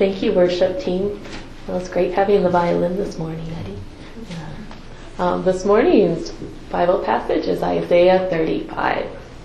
Thank you, worship team. It was great having the violin this morning, Eddie. This morning's Bible passage is Isaiah 35.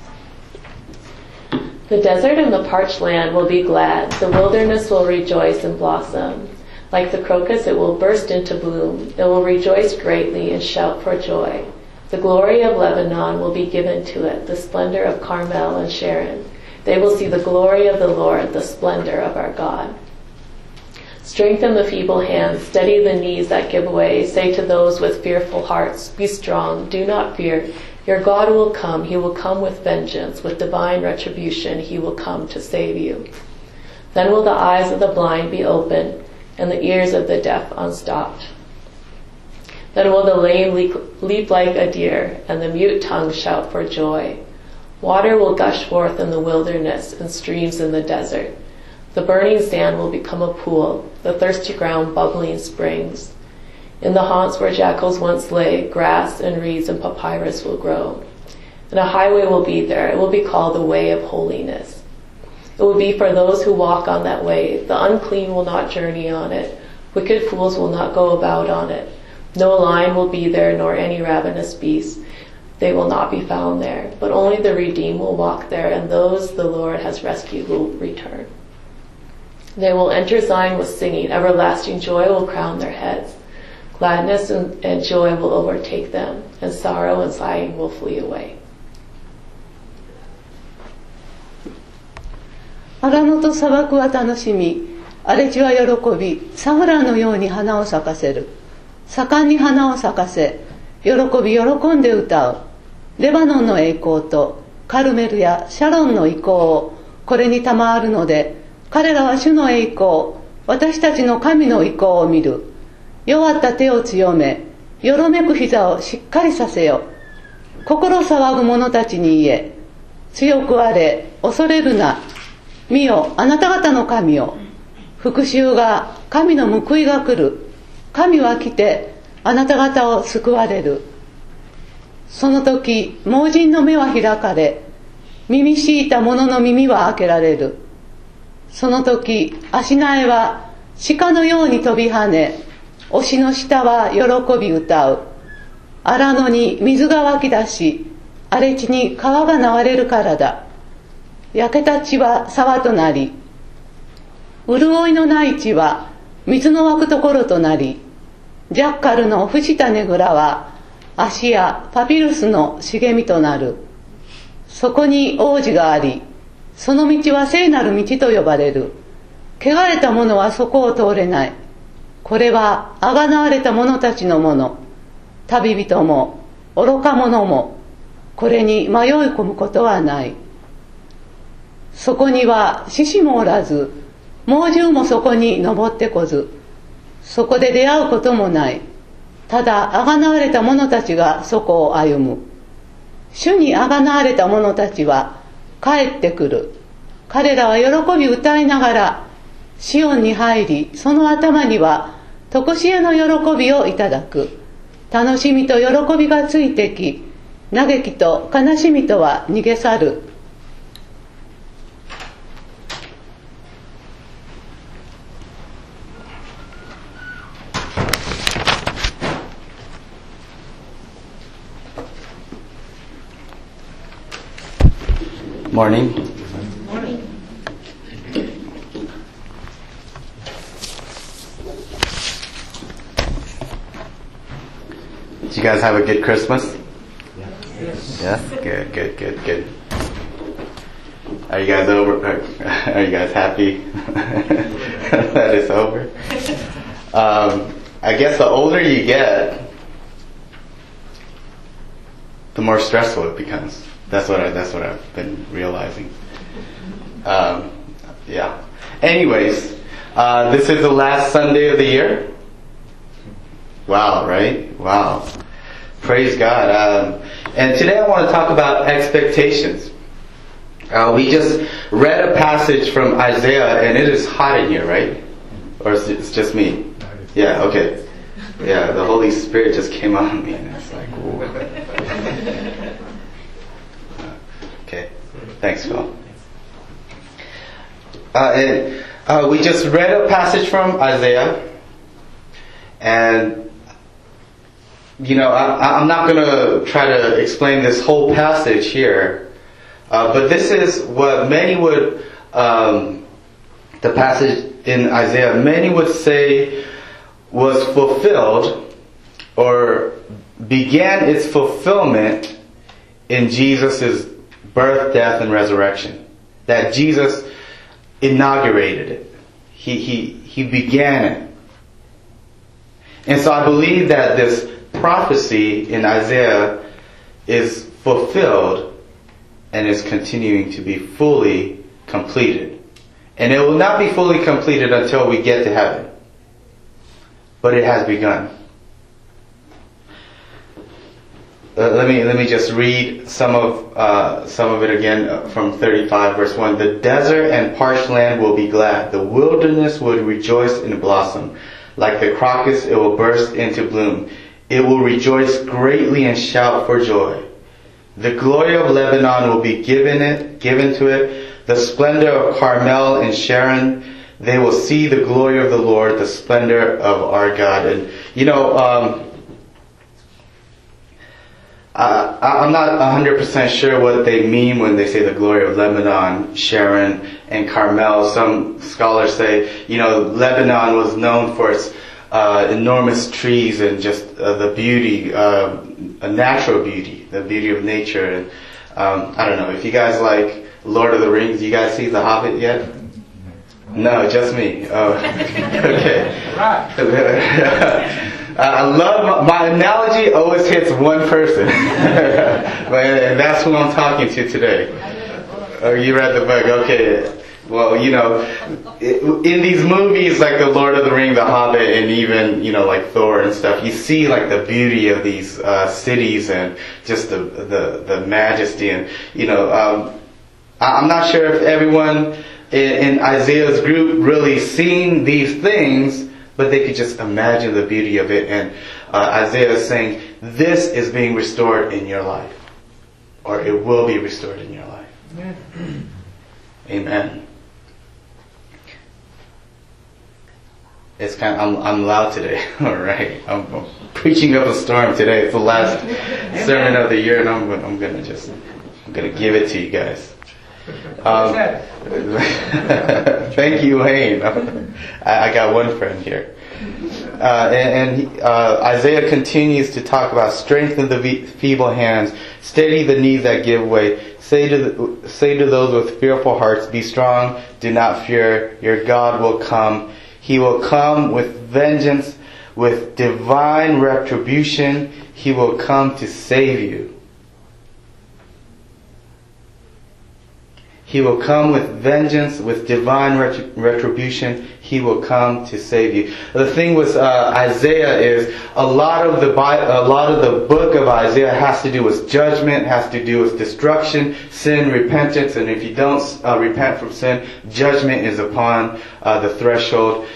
The desert and the parched land will be glad. The wilderness will rejoice and blossom. Like the crocus, it will burst into bloom. It will rejoice greatly and shout for joy. The glory of Lebanon will be given to it, the splendor of Carmel and Sharon. They will see the glory of the Lord, the splendor of our God. Strengthen the feeble hands, steady the knees that give way. Say to those with fearful hearts, be strong, do not fear. Your God will come. He will come with vengeance, with divine retribution. He will come to save you. Then will the eyes of the blind be opened, and the ears of the deaf unstopped. Then will the lame leap like a deer, and the mute tongue shout for joy. Water will gush forth in the wilderness, and streams in the desert. The burning sand will become a pool, the thirsty ground bubbling springs. In the haunts where jackals once lay, grass and reeds and papyrus will grow. And a highway will be there. It will be called the way of holiness. It will be for those who walk on that way. The unclean will not journey on it. Wicked fools will not go about on it. No lion will be there, nor any ravenous beast. They will not be found there. But only the redeemed will walk there, and those the Lord has rescued will return. They will enter Zion with singing. Everlasting joy will crown their heads. Gladness and joy will overtake them, and sorrow and sighing will flee away. 荒野と砂漠は楽しみ、荒れ地は喜び、サフランのように花を咲かせる。盛んに花を咲かせ、喜んで歌う。レバノンの栄光とカルメルやシャロンの意向をこれに賜るので、彼らは主の栄光、私たちの神の意向を見る。弱った手を強め、よろめく膝をしっかりさせよ。心騒ぐ者たちに言え、強くあれ、恐れるな。見よ、あなた方の神よ。復讐が、神の報いが来る。神は来て、あなた方を救われる。その時、盲人の目は開かれ、耳しいた者の耳は開けられる。その時、足苗は鹿のように飛び跳ね、押の下は喜び歌う。荒野に水が湧き出し、荒れ地に川が流れるからだ。焼けた地は沢となり、潤いのない地は水の湧くところとなり、ジャッカルの伏したねぐらは足やパピルスの茂みとなる。そこに王子があり、その道は聖なる道と呼ばれる。汚れた者はそこを通れない。これはあがなわれた者たちのもの。旅人も愚か者もこれに迷い込むことはない。そこには獅子もおらず、猛獣もそこに登ってこず、そこで出会うこともない。ただあがなわれた者たちがそこを歩む。主にあがなわれた者たちは帰ってくる。彼らは喜び歌いながらシオンに入り、その頭には常しえの喜びをいただく。楽しみと喜びがついてき、嘆きと悲しみとは逃げ去る。 Morning. Morning. Did you guys have a good Christmas? Yes. Yeah? Good. Are you guys are you guys happy that it's over? I guess the older you get, the more stressful it becomes. That's what I've been realizing. Yeah. Anyways, this is the last Sunday of the year. Wow, right? Wow. Praise God. And today I want to talk about expectations. We just read a passage from Isaiah, and it is hot in here, right? Or it's just me? Yeah, okay. Yeah, the Holy Spirit just came on me, and it's like, ooh. Okay, thanks, Phil. And We just read a passage from Isaiah, and I'm not going to try to explain this whole passage here, but this is what many would, the passage in Isaiah, many would say was fulfilled or began its fulfillment in Jesus' birth, death, and resurrection. That Jesus inaugurated it. He began it. And so I believe that this prophecy in Isaiah is fulfilled and is continuing to be fully completed. And it will not be fully completed until we get to heaven. But it has begun. Let me just read some of it again from 35 verse 1. The desert and parched land will be glad. The wilderness will rejoice and blossom. Like the crocus, it will burst into bloom. It will rejoice greatly and shout for joy. The glory of Lebanon will be given to it. The splendor of Carmel and Sharon. They will see the glory of the Lord, the splendor of our God. And I'm not 100% sure what they mean when they say the glory of Lebanon, Sharon, and Carmel. Some scholars say, Lebanon was known for its enormous trees and just the beauty, a natural beauty, the beauty of nature. And I don't know, if you guys like Lord of the Rings, you guys see The Hobbit yet? No, just me. Oh, okay. Right. I love my analogy always hits one person, and that's who I'm talking to today. Oh, you read the book, okay? Well, in these movies like the Lord of the Rings, The Hobbit, and even like Thor and stuff, you see like the beauty of these cities and just the majesty, and I'm not sure if everyone in Isaiah's group really seen these things. But they could just imagine the beauty of it. And Isaiah is saying, this is being restored in your life. Or it will be restored in your life. Amen. Amen. It's I'm loud today. All right. I'm preaching up a storm today. It's the last sermon of the year, and I'm gonna give it to you guys. Thank you, Wayne. I got one friend here. Isaiah continues to talk about strengthen the feeble hands, steady the knees that give way. Say to those with fearful hearts, be strong, do not fear. Your God will come. He will come with vengeance, with divine retribution. He will come to save you. He will come with vengeance, with divine retribution. He will come to save you. The thing with Isaiah is a lot of the book of Isaiah has to do with judgment, has to do with destruction, sin, repentance, and if you don't repent from sin, judgment is upon the threshold.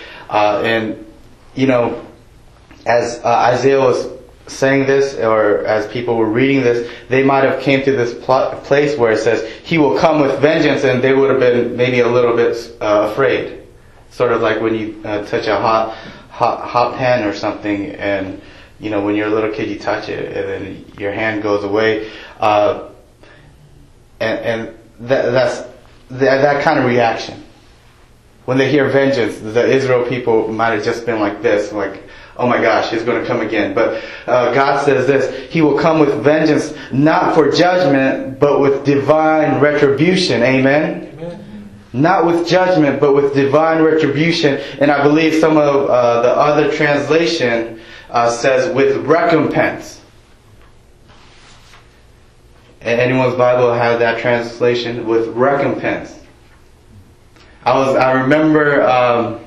As Isaiah was saying this, or as people were reading this, they might have came to this place where it says, He will come with vengeance, and they would have been maybe a little bit afraid. Sort of like when you touch a hot pan or something, and when you're a little kid you touch it, and then your hand goes away, and that's that kind of reaction. When they hear vengeance, the Israel people might have just been like this, like, oh my gosh, He's going to come again. But God says this, He will come with vengeance, not for judgment, but with divine retribution. Amen? Amen. Not with judgment, but with divine retribution. And I believe some of the other translation says with recompense. Anyone's Bible have that translation? With recompense. I remember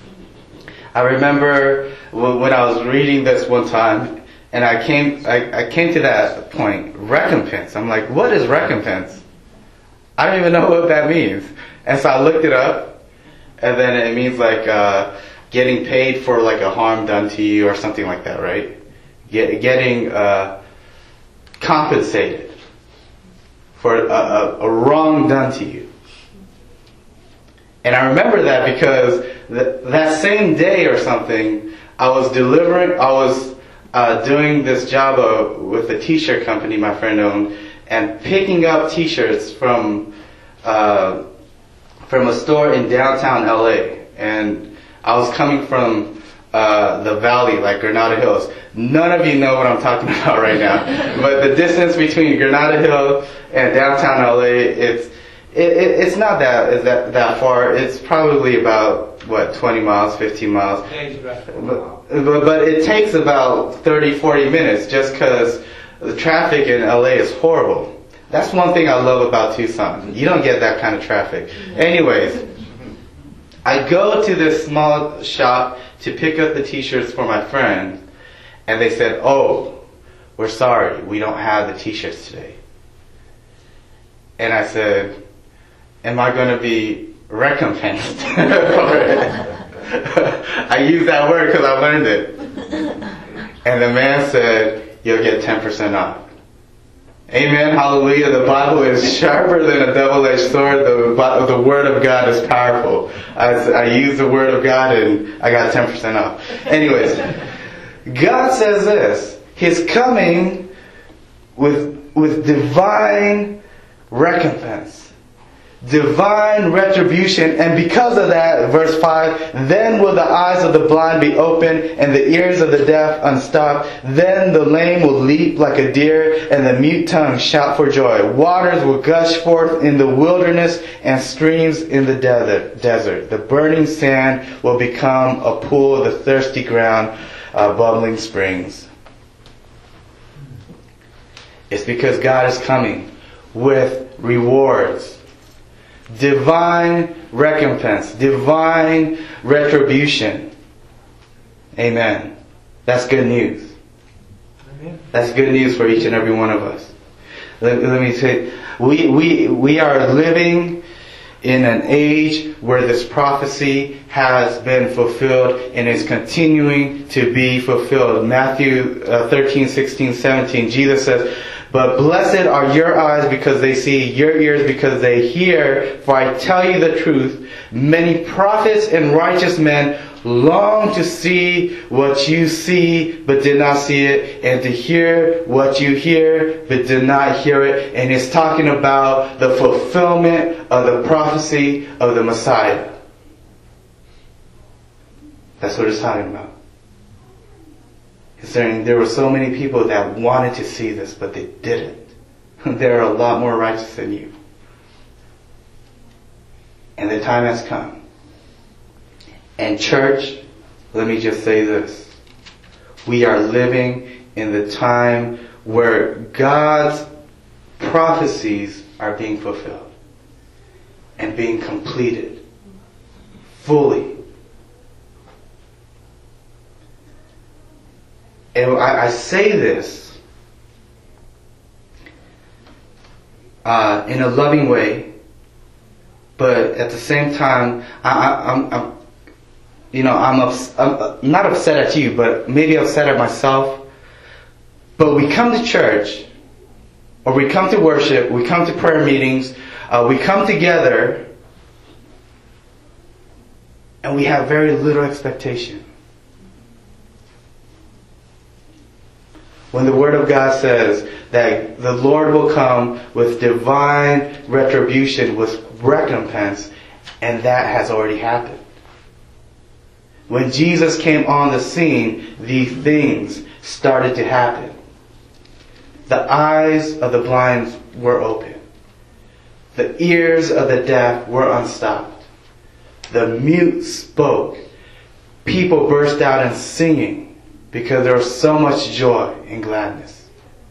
when I was reading this one time, and I came to that point, recompense. I'm like, what is recompense? I don't even know what that means. And so I looked it up, and then it means like getting paid for like a harm done to you or something like that, right? Getting compensated for a wrong done to you. And I remember that because that same day or something, I was doing this job with a t-shirt company my friend owned, and picking up t-shirts from a store in downtown LA. And I was coming from the valley, like Granada Hills. None of you know what I'm talking about right now. But the distance between Granada Hills and downtown LA, it's not that far. It's probably about 20 miles, 15 miles. But it takes about 30, 40 minutes just because the traffic in LA is horrible. That's one thing I love about Tucson. You don't get that kind of traffic. Anyways, I go to this small shop to pick up the t-shirts for my friend, and they said, "Oh, we're sorry, we don't have the t-shirts today." And I said, "Am I going to be recompensed for it?" I use that word because I learned it. And the man said, "You'll get 10% off." Amen, hallelujah. The Bible is sharper than a double-edged sword. The Word of God is powerful. I used the Word of God and I got 10% off. Anyways, God says this. He's coming with divine recompense. Divine retribution, and because of that, verse 5, then will the eyes of the blind be opened and the ears of the deaf unstopped. Then the lame will leap like a deer and the mute tongue shout for joy. Waters will gush forth in the wilderness and streams in the desert. The burning sand will become a pool, the thirsty ground, bubbling springs. It's because God is coming with rewards. Divine recompense, divine retribution. Amen. That's good news. That's good news for each and every one of us. Let me say, we are living in an age where this prophecy has been fulfilled and is continuing to be fulfilled. Matthew 13, 16, 17, Jesus says, "But blessed are your eyes because they see, your ears because they hear. For I tell you the truth, many prophets and righteous men long to see what you see, but did not see it, and to hear what you hear, but did not hear it." And it's talking about the fulfillment of the prophecy of the Messiah. That's what it's talking about. Concerning there were so many people that wanted to see this, but they didn't. There are a lot more righteous than you. And the time has come. And church, let me just say this. We are living in the time where God's prophecies are being fulfilled and being completed fully. And I say this in a loving way, but at the same time, I'm not upset at you, but maybe upset at myself. But we come to church, or we come to worship, we come to prayer meetings, we come together, and we have very little expectation. When the Word of God says that the Lord will come with divine retribution, with recompense, and that has already happened. When Jesus came on the scene, these things started to happen. The eyes of the blind were open. The ears of the deaf were unstopped. The mute spoke. People burst out in singing because there was so much joy and gladness.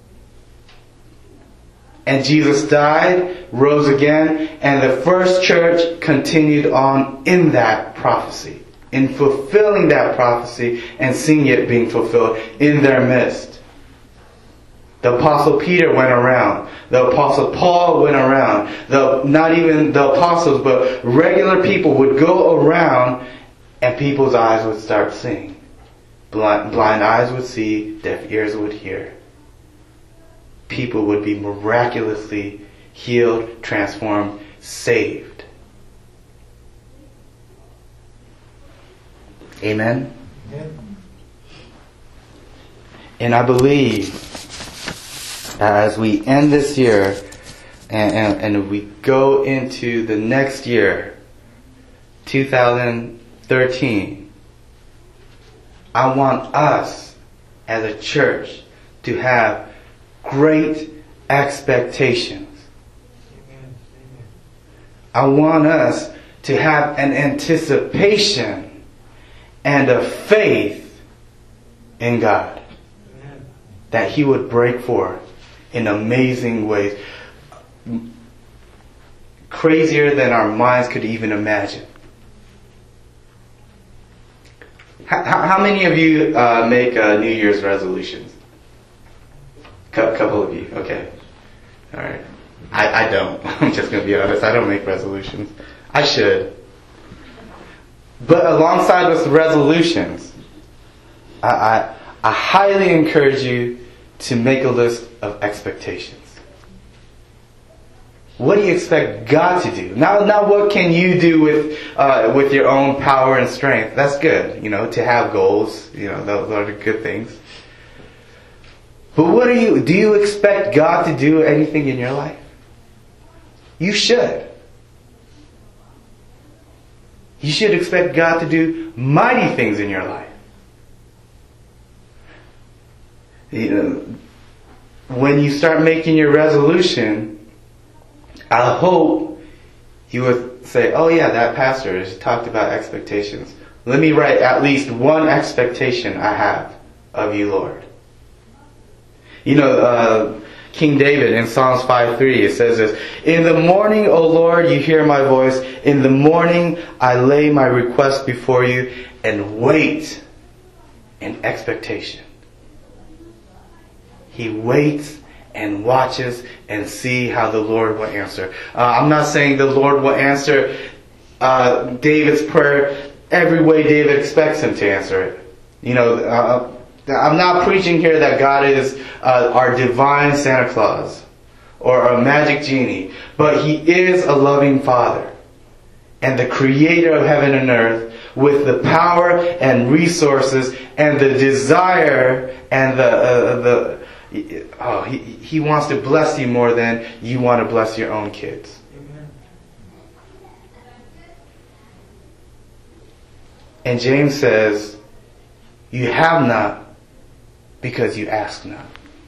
And Jesus died, rose again, and the first church continued on in that prophecy, in fulfilling that prophecy and seeing it being fulfilled in their midst. The Apostle Peter went around. The Apostle Paul went around. Not even the apostles, but regular people would go around and people's eyes would start seeing. Blind eyes would see, deaf ears would hear. People would be miraculously healed, transformed, saved. Amen? And I believe as we end this year and we go into the next year, 2013, I want us as a church to have great expectations. I want us to have an anticipation and a faith in God that He would break forth in amazing ways, crazier than our minds could even imagine. How many of you make New Year's resolutions? Couple of you, okay. All right. I don't. I'm just going to be honest. I don't make resolutions. I should. But alongside with resolutions, I highly encourage you to make a list of expectations. What do you expect God to do? Now what can you do with your own power and strength? That's good, to have goals. Those are the good things. But do you expect God to do anything in your life? You should. You should expect God to do mighty things in your life. When you start making your resolution, I hope you would say, oh yeah, that pastor has talked about expectations. Let me write at least one expectation I have of you, Lord. King David in Psalms 5:3, it says this, in the morning, O Lord, you hear my voice. In the morning, I lay my request before you and wait in expectation. He waits and watches and see how the Lord will answer. I'm not saying the Lord will answer David's prayer every way David expects Him to answer it. I'm not preaching here that God is our divine Santa Claus or a magic genie, but He is a loving Father and the creator of heaven and earth with the power and resources and the desire and He wants to bless you more than you want to bless your own kids. Amen. And James says, you have not because you ask not.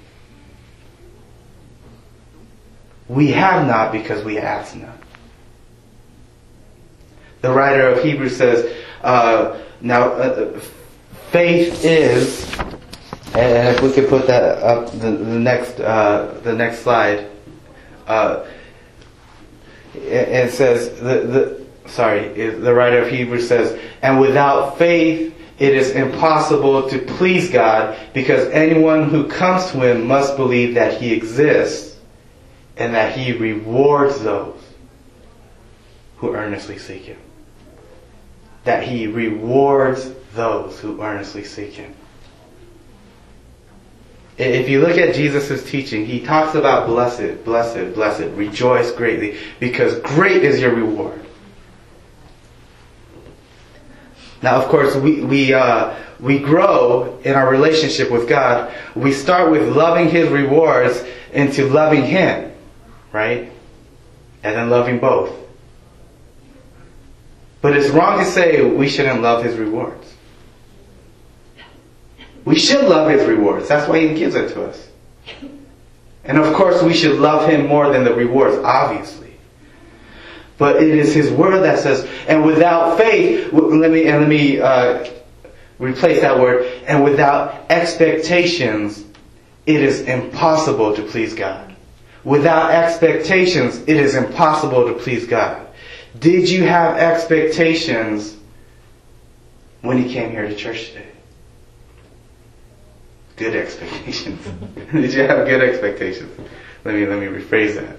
We have not because we ask not. The writer of Hebrews says, faith is, and if we could put that up, the next slide. It says, the writer of Hebrews says, and without faith it is impossible to please God, because anyone who comes to Him must believe that He exists and that He rewards those who earnestly seek Him. That He rewards those who earnestly seek Him. If you look at Jesus' teaching, He talks about blessed, blessed, blessed, rejoice greatly, because great is your reward. Now, of course, we grow in our relationship with God. We start with loving His rewards into loving Him, right? And then loving both. But it's wrong to say we shouldn't love His rewards. We should love His rewards. That's why He gives it to us. And of course, we should love Him more than the rewards, obviously. But it is His word that says, and without faith, let me replace that word, and without expectations, it is impossible to please God. Without expectations, it is impossible to please God. Did you have expectations when you came here to church today? Good expectations. Did you have good expectations? Let me rephrase that.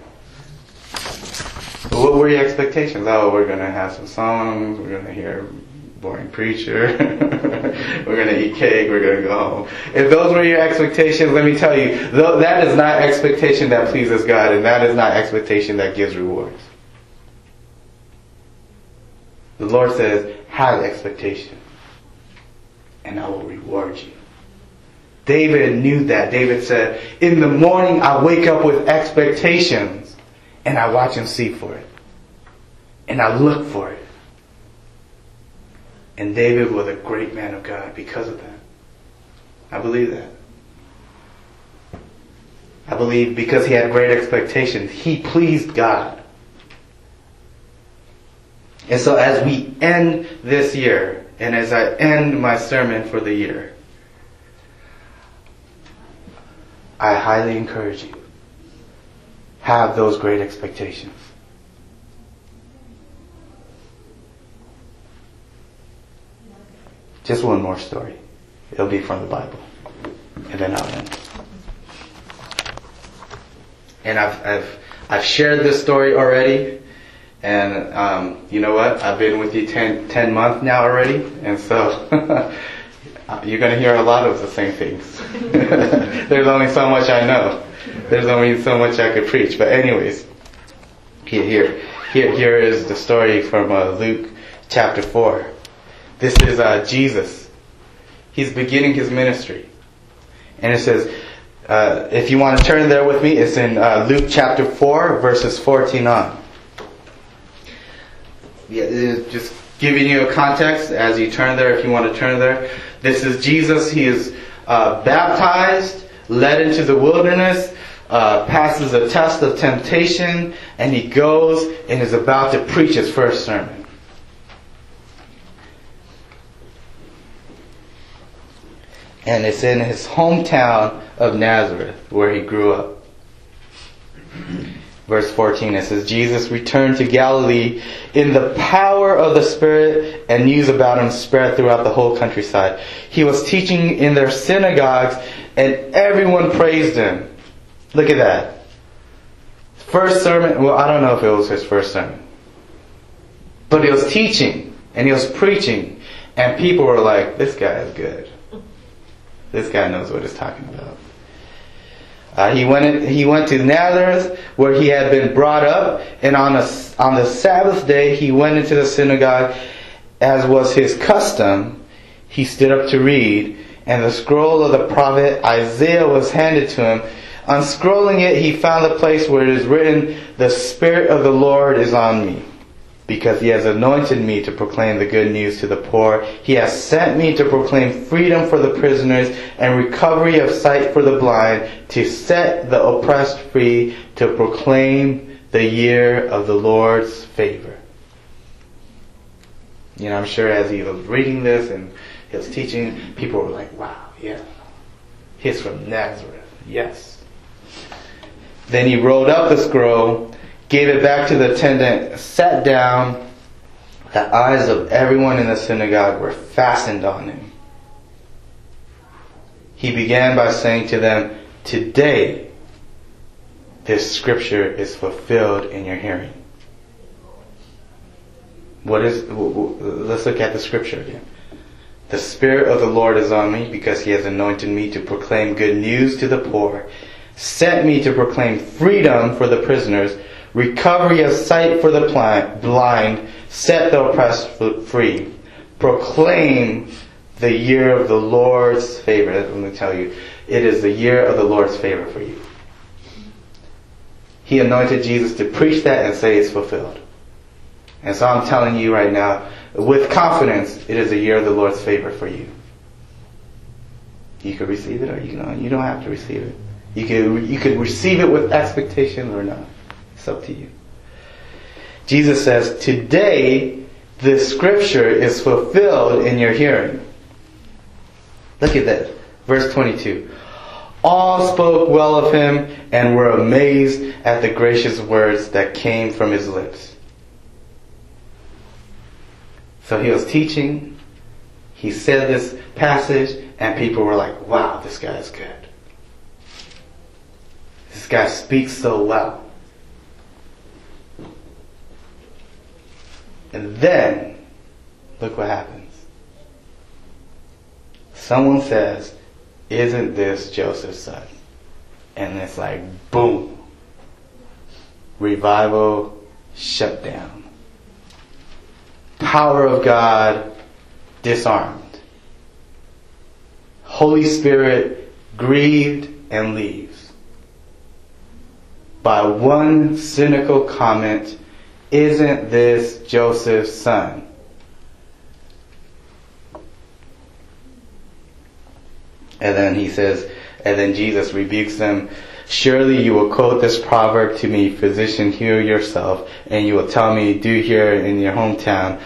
What were your expectations? Oh, we're going to have some songs, we're going to hear a boring preacher, we're going to eat cake, we're going to go home. If those were your expectations, let me tell you, that is not expectation that pleases God, and that is not expectation that gives rewards. The Lord says, have expectation. and I will reward you. David knew that. David said, in the morning I wake up with expectations and I watch and see for it. And I look for it. And David was a great man of God because of that. I believe that. I believe because he had great expectations, he pleased God. And so as we end this year, and as I end my sermon for the year, I highly encourage you, have those great expectations. Just one more story. It'll be from the Bible. And then I'll end. And I've shared this story already. And you know what? I've been with you 10 months now already. And so you're going to hear a lot of the same things. There's only so much I know. There's only so much I could preach. But anyways, here is the story from Luke chapter 4. This is Jesus. He's beginning his ministry. And it says, if you want to turn there with me, it's in Luke chapter 4, verses 14 on. Yeah, just giving you a context as you turn there, if you want to turn there. This is Jesus. He is baptized, led into the wilderness, passes a test of temptation, and he goes and is about to preach his first sermon. And it's in his hometown of Nazareth where he grew up. Verse 14, it says, Jesus returned to Galilee in the power of the Spirit, and news about him spread throughout the whole countryside. He was teaching in their synagogues, and everyone praised him. Look at that. First sermon, well, I don't know if it was his first sermon. But he was teaching, and he was preaching, and people were like, this guy is good. This guy knows what he's talking about. He went to Nazareth where he had been brought up, and on the Sabbath day he went into the synagogue as was his custom. He stood up to read, and the scroll of the prophet Isaiah was handed to him. Unscrolling it, he found the place where it is written, "The Spirit of the Lord is on me, because he has anointed me to proclaim the good news to the poor. He has sent me to proclaim freedom for the prisoners and recovery of sight for the blind, to set the oppressed free, to proclaim the year of the Lord's favor." You know, I'm sure as he was reading this and he was teaching, people were like, wow, yeah. He's from Nazareth. Yes. Then he rolled up the scroll, gave it back to the attendant, sat down. The eyes of everyone in the synagogue were fastened on him. He began by saying to them, "Today, this scripture is fulfilled in your hearing." Let's look at the scripture again. "The Spirit of the Lord is on me, because he has anointed me to proclaim good news to the poor, sent me to proclaim freedom for the prisoners, recovery of sight for the blind, set the oppressed free, proclaim the year of the Lord's favor." Let me tell you, it is the year of the Lord's favor for you. He anointed Jesus to preach that and say it's fulfilled. And so I'm telling you right now, with confidence, it is the year of the Lord's favor for you. You could receive it, or you don't have to receive it. You could receive it with expectation or not. It's up to you. Jesus says, "Today, this scripture is fulfilled in your hearing." Look at that. Verse 22. All spoke well of him and were amazed at the gracious words that came from his lips. So he was teaching. He said this passage, and people were like, wow, this guy is good. This guy speaks so well. And then, look what happens. Someone says, "Isn't this Joseph's son?" And it's like, boom. Revival shut down. Power of God disarmed. Holy Spirit grieved and leaves. By one cynical comment, isn't this Joseph's son? And then he says, and then Jesus rebukes them. Surely you will quote this proverb to me, physician, heal yourself, and you will tell me, do here in your hometown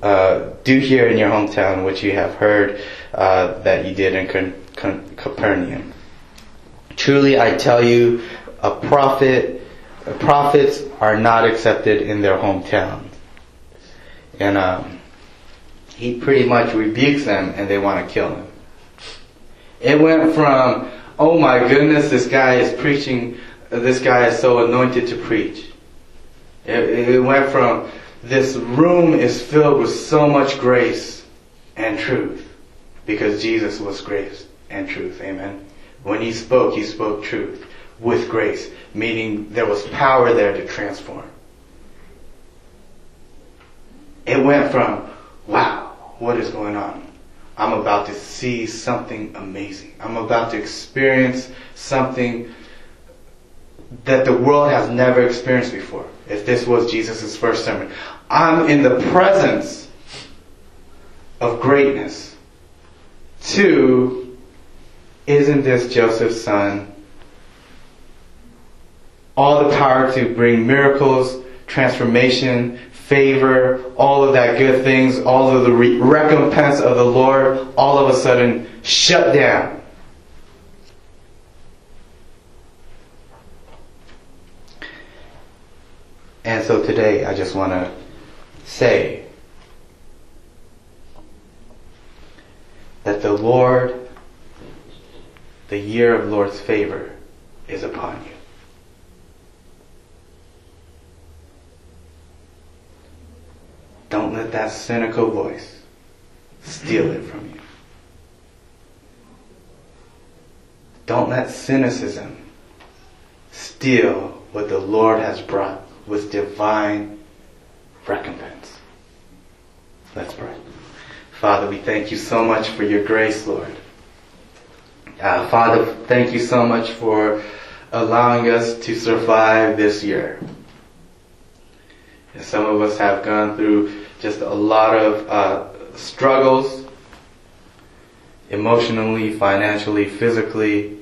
what you have heard that you did in Capernaum. Truly I tell you, prophets are not accepted in their hometown. And he pretty much rebukes them, and they want to kill him. It went from, oh my goodness, this guy is preaching, this guy is so anointed to preach. It went from, this room is filled with so much grace and truth, because Jesus was grace and truth. Amen. When he spoke truth with grace, meaning there was power there to transform. It went from, wow, what is going on? I'm about to see something amazing. I'm about to experience something that the world has never experienced before. If this was Jesus' first sermon. I'm in the presence of greatness. 2, isn't this Joseph's son? All the power to bring miracles, transformation, favor, all of that good things, all of the recompense of the Lord, all of a sudden shut down. And so today I just want to say that the Lord, the year of Lord's favor is upon you. Don't let that cynical voice steal it from you. Don't let cynicism steal what the Lord has brought with divine recompense. Let's pray. Father, we thank you so much for your grace, Lord. Father, thank you so much for allowing us to survive this year. And some of us have gone through just a lot of struggles, emotionally, financially, physically.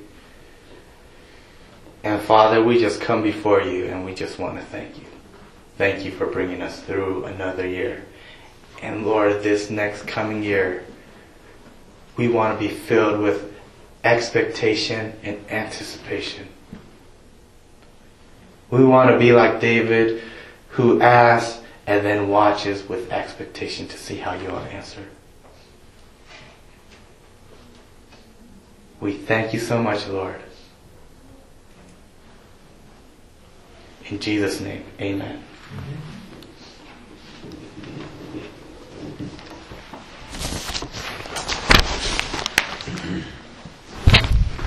And Father, we just come before you and we just want to thank you. Thank you for bringing us through another year. And Lord, this next coming year, we want to be filled with expectation and anticipation. We want to be like David, who asks and then watches with expectation to see how you'll answer. We thank you so much, Lord. In Jesus' name, amen.